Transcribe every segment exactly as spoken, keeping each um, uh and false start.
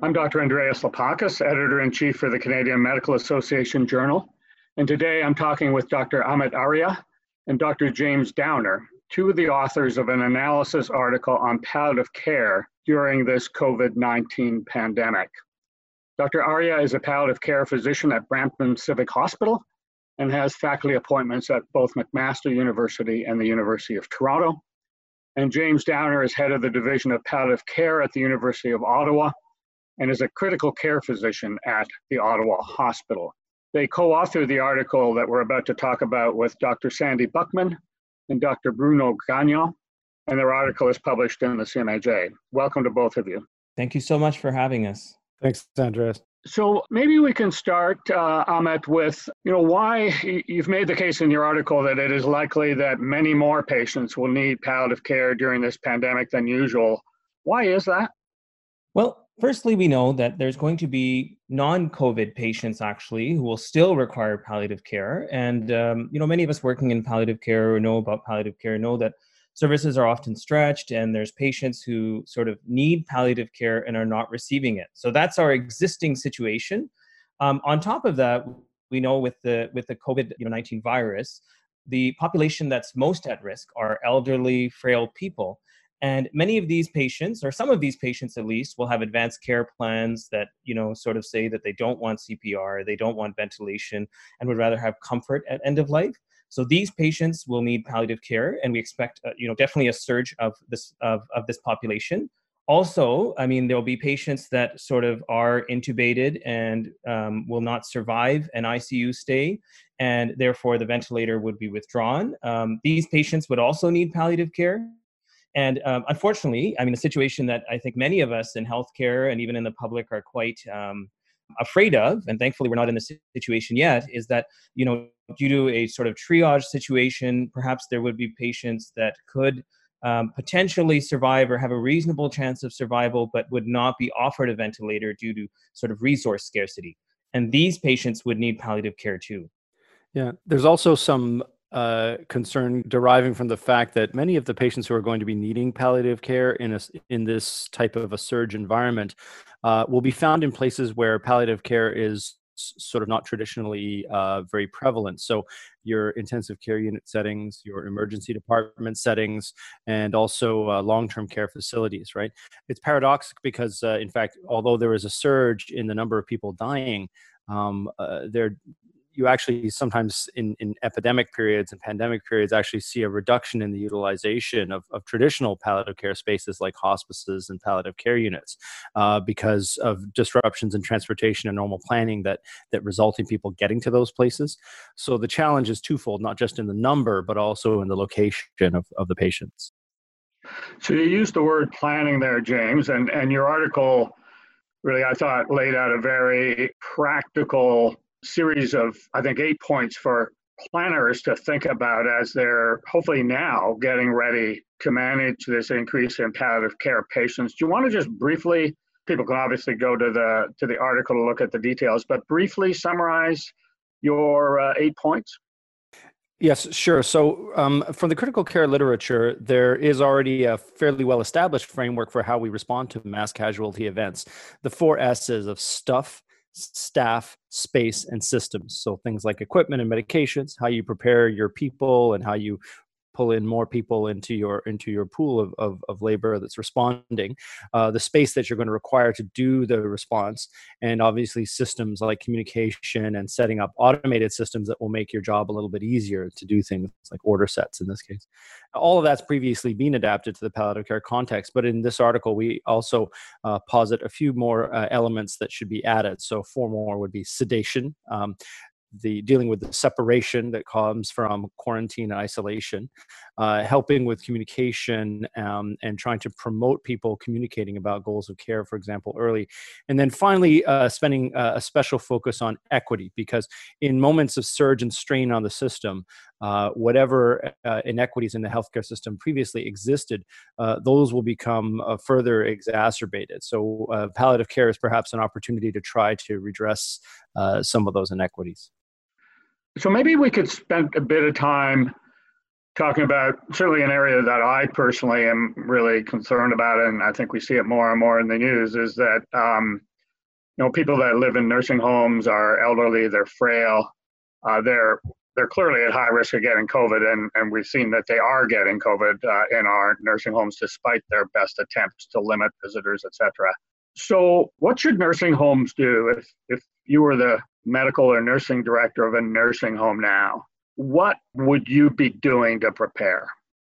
I'm Doctor Andreas Lapakis, Editor-in-Chief for the Canadian Medical Association Journal, and today I'm talking with Doctor Amit Arya and Doctor James Downer, two of the authors of an analysis article on palliative care during this COVID nineteen pandemic. Doctor Arya is a palliative care physician at Brampton Civic Hospital and has faculty appointments at both McMaster University and the University of Toronto. And James Downer is head of the Division of Palliative Care at the University of Ottawa and is a critical care physician at the Ottawa Hospital. They co-authored the article that we're about to talk about with Doctor Sandy Buchman and Doctor Bruno Gagnon, and their article is published in the C M A J. Welcome to both of you. Thank you so much for having us. Thanks, Andreas. So maybe we can start, uh, Amit, with, you know, why you've made the case in your article that it is likely that many more patients will need palliative care during this pandemic than usual. Why is that? Well, firstly, we know that there's going to be non-COVID patients actually who will still require palliative care. And, um, you know, many of us working in palliative care or know about palliative care know that services are often stretched and there's patients who sort of need palliative care and are not receiving it. So that's our existing situation. Um, on top of that, we know with the with the COVID nineteen virus, the population that's most at risk are elderly, frail people. And many of these patients, or some of these patients at least, will have advanced care plans that, you know, sort of say that they don't want C P R, they don't want ventilation, and would rather have comfort at end of life. So these patients will need palliative care, and we expect, uh, you know, definitely a surge of this of, of this population. Also, I mean, there'll be patients that sort of are intubated and um, will not survive an I C U stay, and therefore the ventilator would be withdrawn. Um, these patients would also need palliative care. And um, unfortunately, I mean, a situation that I think many of us in healthcare and even in the public are quite um, afraid of, and thankfully we're not in this situation yet, is that, you know, due to a sort of triage situation, perhaps there would be patients that could um, potentially survive or have a reasonable chance of survival, but would not be offered a ventilator due to sort of resource scarcity. And these patients would need palliative care too. Yeah, there's also some uh, concern deriving from the fact that many of the patients who are going to be needing palliative care in a, in this type of a surge environment uh, will be found in places where palliative care is sort of not traditionally uh, very prevalent. So your intensive care unit settings, your emergency department settings, and also uh, long-term care facilities, right? It's paradoxical because, uh, in fact, although there is a surge in the number of people dying, um, uh, there you actually sometimes in, in epidemic periods and pandemic periods actually see a reduction in the utilization of, of traditional palliative care spaces like hospices and palliative care units uh, because of disruptions in transportation and normal planning that, that result in people getting to those places. So the challenge is twofold, not just in the number, but also in the location of, of the patients. So you used the word planning there, James, and, and your article really, I thought, laid out a very practical series of, I think, eight points for planners to think about as they're hopefully now getting ready to manage this increase in palliative care patients. Do you want to just briefly, people can obviously go to the to the article to look at the details, but briefly summarize your uh, eight points? Yes, sure. So um, from the critical care literature, there is already a fairly well-established framework for how we respond to mass casualty events. The four S's of stuff, staff, space, and systems. So things like equipment and medications, how you prepare your people and how you pull in more people into your into your pool of, of, of labor that's responding, uh, the space that you're going to require to do the response, and obviously systems like communication and setting up automated systems that will make your job a little bit easier to do things like order sets in this case. All of that's previously been adapted to the palliative care context, but in this article, we also uh, posit a few more uh, elements that should be added. So four more would be sedation, um, the dealing with the separation that comes from quarantine and isolation, uh, helping with communication um, and trying to promote people communicating about goals of care, for example, early. And then finally, uh, spending uh, a special focus on equity, because in moments of surge and strain on the system, uh, whatever uh, inequities in the healthcare system previously existed, uh, those will become uh, further exacerbated. So uh, palliative care is perhaps an opportunity to try to redress uh, some of those inequities. So maybe we could spend a bit of time talking about certainly an area that I personally am really concerned about, and I think we see it more and more in the news, is that um, you know, people that live in nursing homes are elderly, they're frail, uh, they're they're clearly at high risk of getting COVID, and, and we've seen that they are getting COVID uh, in our nursing homes despite their best attempts to limit visitors, et cetera. So what should nursing homes do if, if you were the medical or nursing director of a nursing home now? What would you be doing to prepare?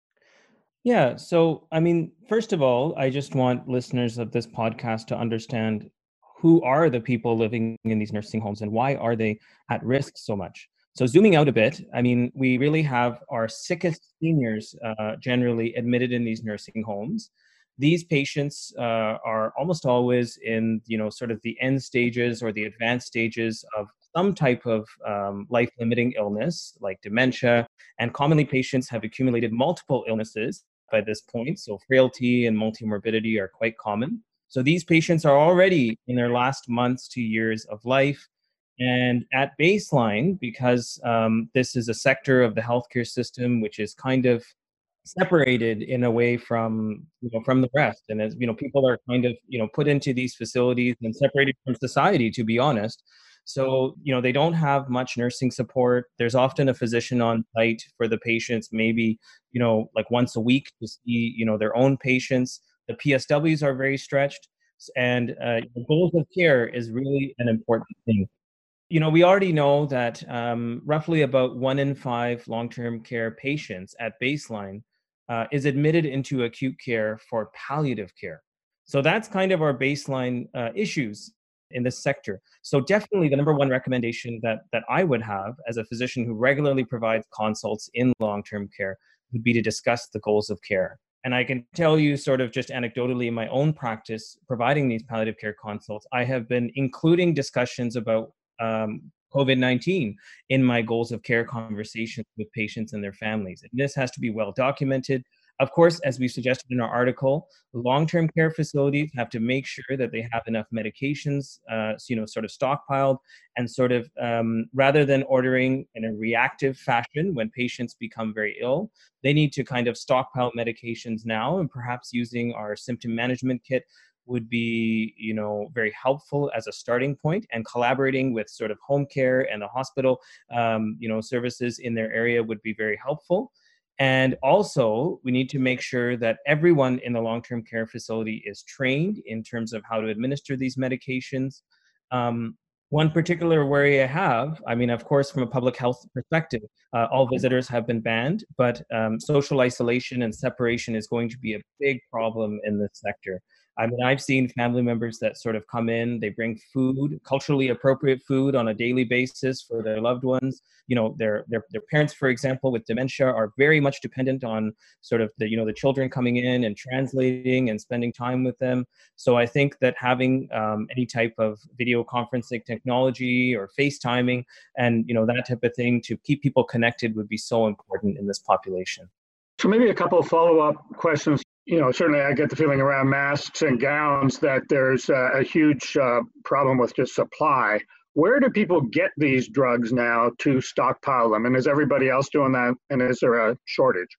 Yeah. So, I mean, first of all, I just want listeners of this podcast to understand who are the people living in these nursing homes and why are they at risk so much. So, zooming out a bit, I mean, we really have our sickest seniors uh, generally admitted in these nursing homes. These patients uh, are almost always in, you know, sort of the end stages or the advanced stages of some type of um, life-limiting illness like dementia, and commonly patients have accumulated multiple illnesses by this point. So frailty and multimorbidity are quite common. So these patients are already in their last months to years of life. And at baseline, because um, this is a sector of the healthcare system which is kind of separated in a way from, you know, from the rest, and as you know, people are kind of, you know, put into these facilities and separated from society, to be honest. So, you know, they don't have much nursing support. There's often a physician on site for the patients, maybe, you know, like once a week to see, you know, their own patients. The P S Ws are very stretched, and uh, goals of care is really an important thing. You know, we already know that um, roughly about one in five long-term care patients at baseline uh, is admitted into acute care for palliative care. So that's kind of our baseline uh, issues in this sector. So definitely the number one recommendation that that I would have as a physician who regularly provides consults in long-term care would be to discuss the goals of care. And I can tell you sort of just anecdotally in my own practice, providing these palliative care consults, I have been including discussions about um, COVID nineteen in my goals of care conversations with patients and their families. And this has to be well documented. Of course, as we suggested in our article, long-term care facilities have to make sure that they have enough medications, uh, you know, sort of stockpiled, and sort of um, rather than ordering in a reactive fashion when patients become very ill, they need to kind of stockpile medications now, and perhaps using our symptom management kit would be, you know, very helpful as a starting point, and collaborating with sort of home care and the hospital, um, you know, services in their area would be very helpful. And also, we need to make sure that everyone in the long-term care facility is trained in terms of how to administer these medications. Um, One particular worry I have, I mean, of course, from a public health perspective, uh, all visitors have been banned, but um, social isolation and separation is going to be a big problem in this sector. I mean, I've seen family members that sort of come in, they bring food, culturally appropriate food on a daily basis for their loved ones. You know, their, their, their parents, for example, with dementia are very much dependent on sort of the, you know, the children coming in and translating and spending time with them. So I think that having um, any type of video conferencing technology or FaceTiming and, you know, that type of thing to keep people connected would be so important in this population. So maybe a couple of follow-up questions. You know, certainly I get the feeling around masks and gowns that there's uh, a huge uh, problem with just supply. Where do people get these drugs now to stockpile them? And is everybody else doing that? And is there a shortage?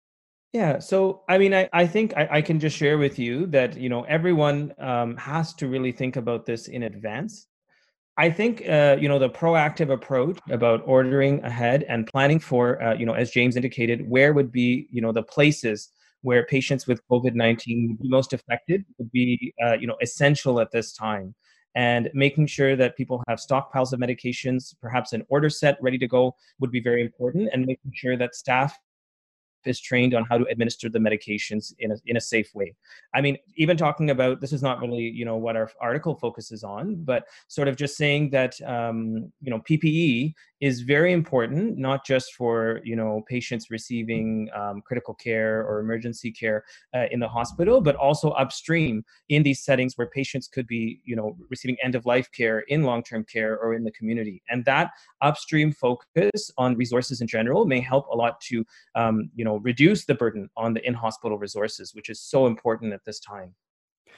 Yeah, so I mean, I, I think I, I can just share with you that, you know, everyone um, has to really think about this in advance. I think, uh, you know, the proactive approach about ordering ahead and planning for, uh, you know, as James indicated, where would be, you know, the places where patients with COVID nineteen would be most affected would be, uh, you know, essential at this time. And making sure that people have stockpiles of medications, perhaps an order set ready to go would be very important, and making sure that staff is trained on how to administer the medications in a, in a safe way. I mean, even talking about, this is not really, you know, what our article focuses on, but sort of just saying that, um, you know, P P E is very important, not just for, you know, patients receiving um, critical care or emergency care uh, in the hospital, but also upstream in these settings where patients could be, you know, receiving end-of-life care in long-term care or in the community. And that upstream focus on resources in general may help a lot to, um, you know, reduce the burden on the in-hospital resources, which is so important at this time.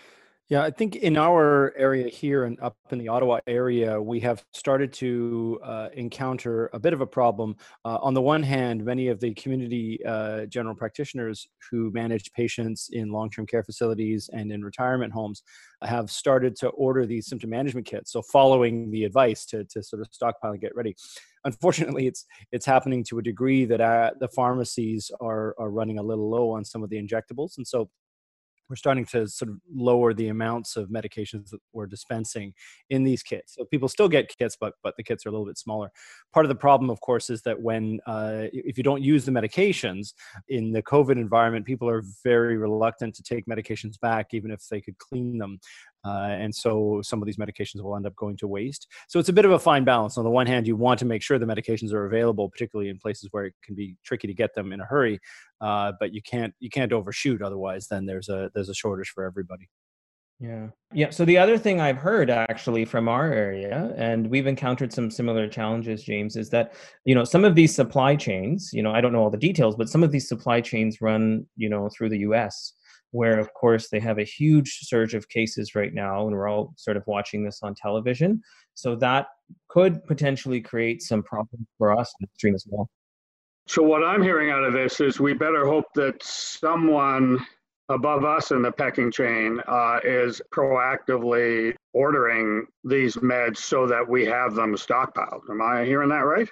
Yeah, I think in our area here and up in the Ottawa area, we have started to uh, encounter a bit of a problem. Uh, on the one hand, many of the community uh, general practitioners who manage patients in long-term care facilities and in retirement homes have started to order these symptom management kits. So following the advice to, to sort of stockpile and get ready. Unfortunately, it's it's happening to a degree that uh, the pharmacies are, are running a little low on some of the injectables. And so we're starting to sort of lower the amounts of medications that we're dispensing in these kits. So people still get kits, but but the kits are a little bit smaller. Part of the problem, of course, is that when uh, if you don't use the medications in the COVID environment, people are very reluctant to take medications back, even if they could clean them. Uh, and so some of these medications will end up going to waste. So it's a bit of a fine balance. On the one hand, you want to make sure the medications are available, particularly in places where it can be tricky to get them in a hurry. Uh, but you can't you can't overshoot, otherwise then there's a there's a shortage for everybody. Yeah. Yeah. So the other thing I've heard actually from our area, and we've encountered some similar challenges, James, is that, you know, some of these supply chains, you know, I don't know all the details, but some of these supply chains run, you know, through the U S, where of course they have a huge surge of cases right now, and we're all sort of watching this on television. So that could potentially create some problems for us in the stream as well. So what I'm hearing out of this is we better hope that someone above us in the pecking chain uh, is proactively ordering these meds so that we have them stockpiled. Am I hearing that right?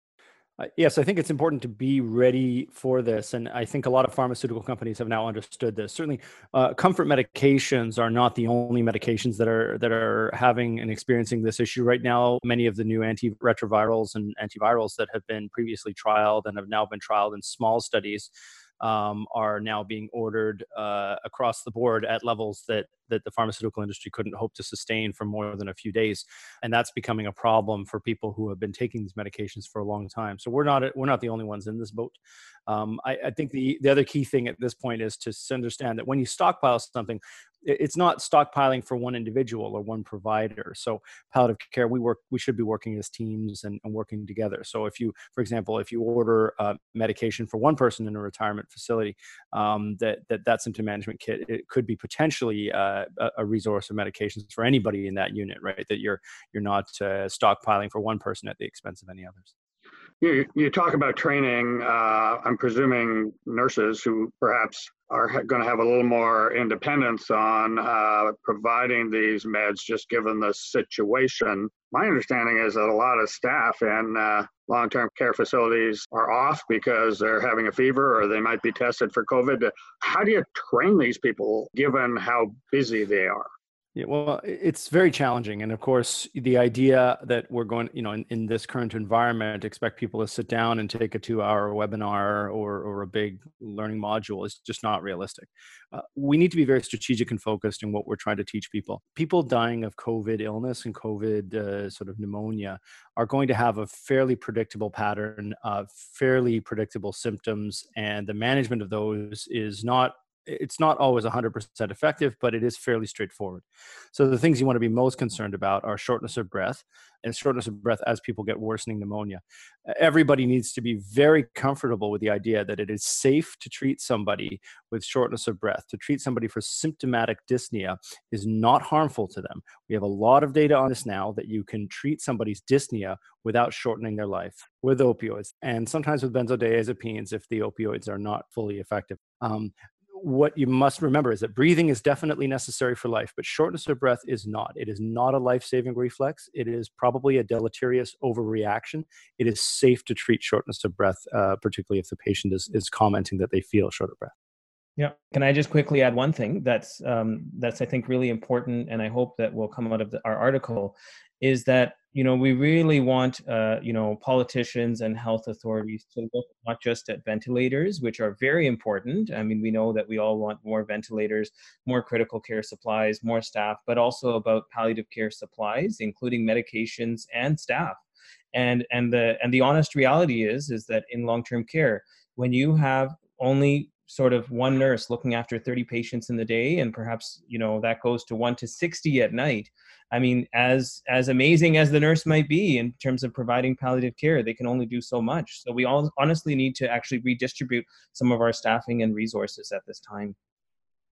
Uh, yes, I think it's important to be ready for this. And I think a lot of pharmaceutical companies have now understood this. Certainly, uh, comfort medications are not the only medications that are that are having and experiencing this issue right now. Many of the new antiretrovirals and antivirals that have been previously trialed and have now been trialed in small studies um, are now being ordered uh, across the board at levels that that the pharmaceutical industry couldn't hope to sustain for more than a few days, and that's becoming a problem for people who have been taking these medications for a long time. So we're not we're not the only ones in this boat. Um, I, I think the the other key thing at this point is to understand that when you stockpile something, it's not stockpiling for one individual or one provider. So palliative care, we work, we should be working as teams and, and working together. So if you, for example, if you order uh, medication for one person in a retirement facility, um, that, that that symptom management kit, it could be potentially uh, a, a resource of medications for anybody in that unit, right? That you're you're not uh, stockpiling for one person at the expense of any others. You, you talk about training. Uh, I'm presuming nurses who perhaps are going to have a little more independence on uh, providing these meds, just given the situation. My understanding is that a lot of staff in uh, long-term care facilities are off because they're having a fever or they might be tested for COVID. How do you train these people given how busy they are? Yeah, well, it's very challenging. And of course, the idea that we're going, you know, in, in this current environment, expect people to sit down and take a two hour webinar or, or a big learning module is just not realistic. Uh, we need to be very strategic and focused in what we're trying to teach people. People dying of COVID illness and COVID uh, sort of pneumonia are going to have a fairly predictable pattern of fairly predictable symptoms. And the management of those is not it's not always one hundred percent effective, but it is fairly straightforward. So the things you want to be most concerned about are shortness of breath and shortness of breath as people get worsening pneumonia. Everybody needs to be very comfortable with the idea that it is safe to treat somebody with shortness of breath. To treat somebody for symptomatic dyspnea is not harmful to them. We have a lot of data on this now that you can treat somebody's dyspnea without shortening their life with opioids and sometimes with benzodiazepines if the opioids are not fully effective. Um, What you must remember is that breathing is definitely necessary for life, but shortness of breath is not. It is not a life-saving reflex. It is probably a deleterious overreaction. It is safe to treat shortness of breath, uh, particularly if the patient is, is commenting that they feel short of breath. Yeah. Can I just quickly add one thing that's um, that's I think really important, and I hope that will come out of the, our article, is that you know we really want uh, you know politicians and health authorities to look not just at ventilators, which are very important. I mean, we know that we all want more ventilators, more critical care supplies, more staff, but also about palliative care supplies, including medications and staff. And and the and the honest reality is is that in long-term care, when you have only sort of one nurse looking after thirty patients in the day, and perhaps you know that goes to one to sixty at night. I mean, as as amazing as the nurse might be in terms of providing palliative care, they can only do so much. So we all honestly need to actually redistribute some of our staffing and resources at this time.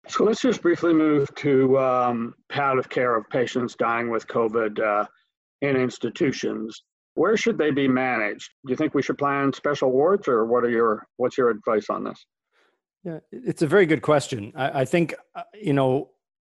So let's just briefly move to um, palliative care of patients dying with COVID uh, in institutions. Where should they be managed? Do you think we should plan special wards, or what are your what's your advice on this? Yeah, it's a very good question. I, I think, uh, you know,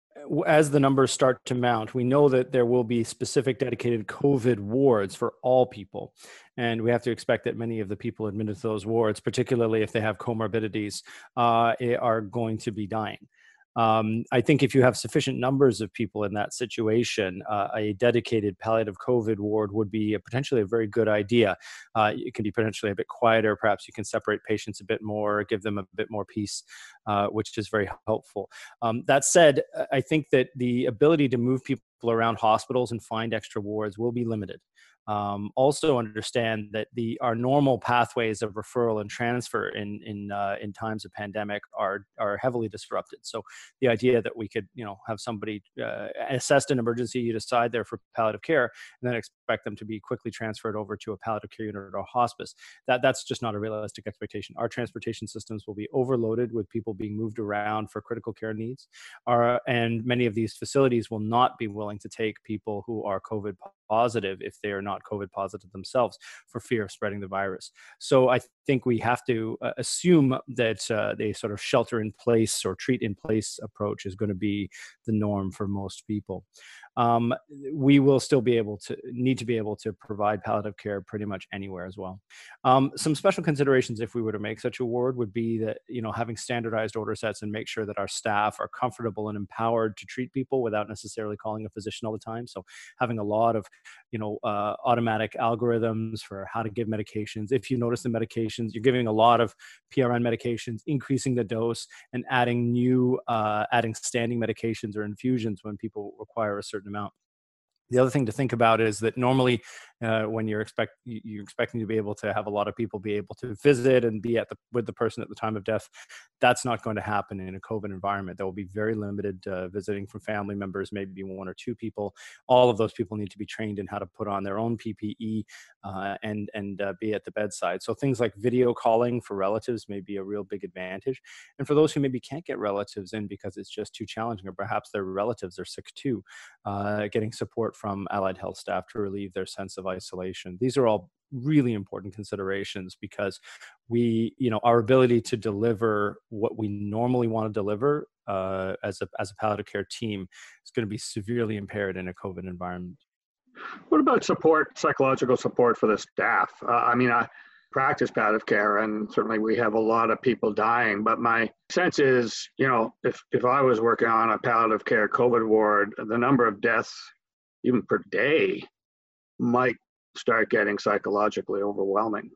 as the numbers start to mount, we know that there will be specific dedicated COVID wards for all people. And we have to expect that many of the people admitted to those wards, particularly if they have comorbidities, uh, are going to be dying. Um, I think if you have sufficient numbers of people in that situation, uh, a dedicated palliative COVID ward would be a potentially a very good idea. Uh, it can be potentially a bit quieter. Perhaps you can separate patients a bit more, give them a bit more peace, uh, which is very helpful. Um, that said, I think that the ability to move people around hospitals and find extra wards will be limited. Um, also understand that the our normal pathways of referral and transfer in in uh, in times of pandemic are are heavily disrupted. So the idea that we could you know have somebody uh, assessed an emergency, you decide there for palliative care, and then expect them to be quickly transferred over to a palliative care unit or a hospice, that that's just not a realistic expectation. Our transportation systems will be overloaded with people being moved around for critical care needs, our, and many of these facilities will not be willing to take people who are COVID positive if they are not COVID positive themselves for fear of spreading the virus. So I think we have to uh, assume that uh, the sort of shelter in place or treat in place approach is going to be the norm for most people. Um, we will still be able to need to be able to provide palliative care pretty much anywhere as well. Um, some special considerations if we were to make such a ward would be that, you know, having standardized order sets and make sure that our staff are comfortable and empowered to treat people without necessarily calling a physician all the time. So having a lot of, you know, uh, automatic algorithms for how to give medications. If you notice the medications, you're giving a lot of P R N medications, increasing the dose and adding new, uh, adding standing medications or infusions when people require a certain amount. The other thing to think about is that normally uh, when you're expect you're expecting to be able to have a lot of people be able to visit and be at the with the person at the time of death, that's not going to happen in a COVID environment. There will be very limited uh, visiting from family members, maybe one or two people. All of those people need to be trained in how to put on their own P P E uh, and and uh, be at the bedside. So things like video calling for relatives may be a real big advantage. And for those who maybe can't get relatives in because it's just too challenging, or perhaps their relatives are sick too, uh, getting support from allied health staff to relieve their sense of isolation. These are all really important considerations because we, you know, our ability to deliver what we normally want to deliver uh, as a as a palliative care team is going to be severely impaired in a COVID environment. What about support, psychological support for the staff? Uh, I mean, I practice palliative care, and certainly we have a lot of people dying, but my sense is, you know, if, if I was working on a palliative care COVID ward, the number of deaths even per day might start getting psychologically overwhelming.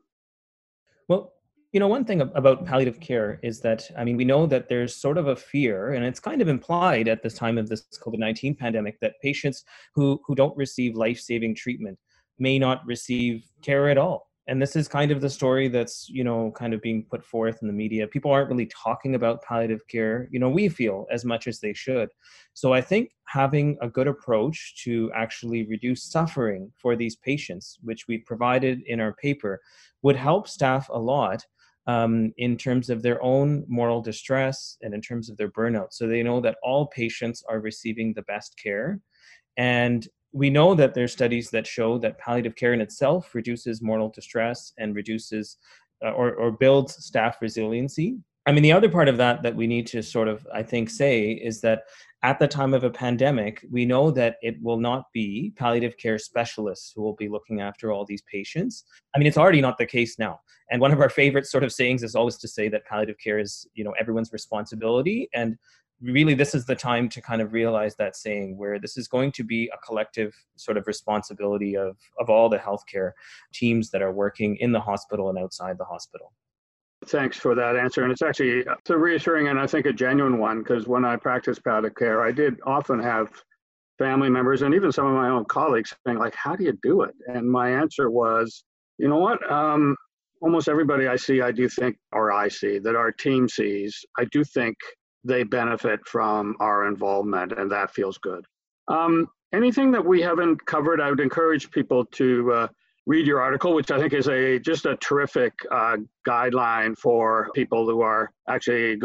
Well, you know, one thing about palliative care is that, I mean, we know that there's sort of a fear, and it's kind of implied at this time of this COVID nineteen pandemic, that patients who, who don't receive life-saving treatment may not receive care at all. And this is kind of the story that's, you know, kind of being put forth in the media. People aren't really talking about palliative care, you know, we feel, as much as they should. So I think having a good approach to actually reduce suffering for these patients, which we provided in our paper, would help staff a lot um, in terms of their own moral distress and in terms of their burnout. So they know that all patients are receiving the best care. And we know that there's studies that show that palliative care in itself reduces moral distress and reduces uh, or, or builds staff resiliency. I mean, the other part of that that we need to sort of, I think, say is that at the time of a pandemic, we know that it will not be palliative care specialists who will be looking after all these patients. I mean, it's already not the case now. And one of our favorite sort of sayings is always to say that palliative care is, you know, everyone's responsibility. And really, this is the time to kind of realize that saying, where this is going to be a collective sort of responsibility of, of all the healthcare teams that are working in the hospital and outside the hospital. Thanks for that answer. And it's actually it's a reassuring and I think a genuine one, because when I practiced palliative care, I did often have family members and even some of my own colleagues saying, like, how do you do it? And my answer was, you know what? Um, almost everybody I see, I do think, or I see, that our team sees, I do think they benefit from our involvement, and that feels good. Um, anything that we haven't covered, I would encourage people to uh, read your article, which I think is a just a terrific uh, guideline for people who are actually going to be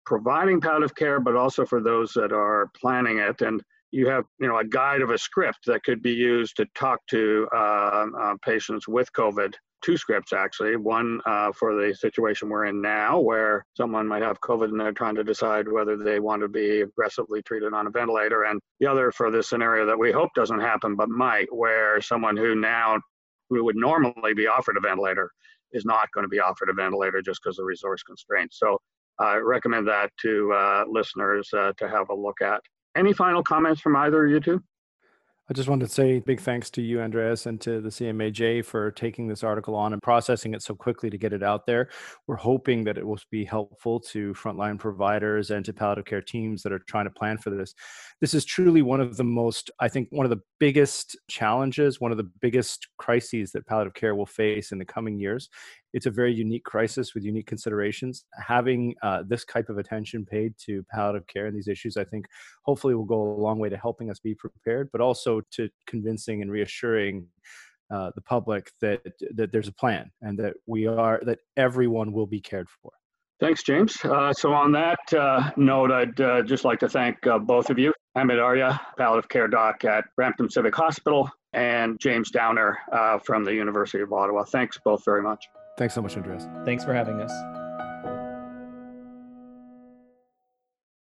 providing palliative care, but also for those that are planning it. And you have, you know, a guide of a script that could be used to talk to uh, uh, patients with COVID. Two scripts, actually. One uh, for the situation we're in now, where someone might have COVID and they're trying to decide whether they want to be aggressively treated on a ventilator. And the other for the scenario that we hope doesn't happen, but might, where someone who now, who would normally be offered a ventilator, is not going to be offered a ventilator just because of resource constraints. So I recommend that to uh, listeners uh, to have a look at. Any final comments from either of you two? I just wanted to say big thanks to you, Andreas, and to the C M A J for taking this article on and processing it so quickly to get it out there. We're hoping that it will be helpful to frontline providers and to palliative care teams that are trying to plan for this. This is truly one of the most, I think, one of the biggest challenges, one of the biggest crises that palliative care will face in the coming years. It's a very unique crisis with unique considerations. Having uh, this type of attention paid to palliative care and these issues, I think, hopefully will go a long way to helping us be prepared, but also to convincing and reassuring uh, the public that that there's a plan and that we are, that everyone will be cared for. Thanks, James. Uh, so on that uh, note, I'd uh, just like to thank uh, both of you, Amit Arya, palliative care doc at Brampton Civic Hospital, and James Downer uh, from the University of Ottawa. Thanks both very much. Thanks so much, Andreas. Thanks for having us.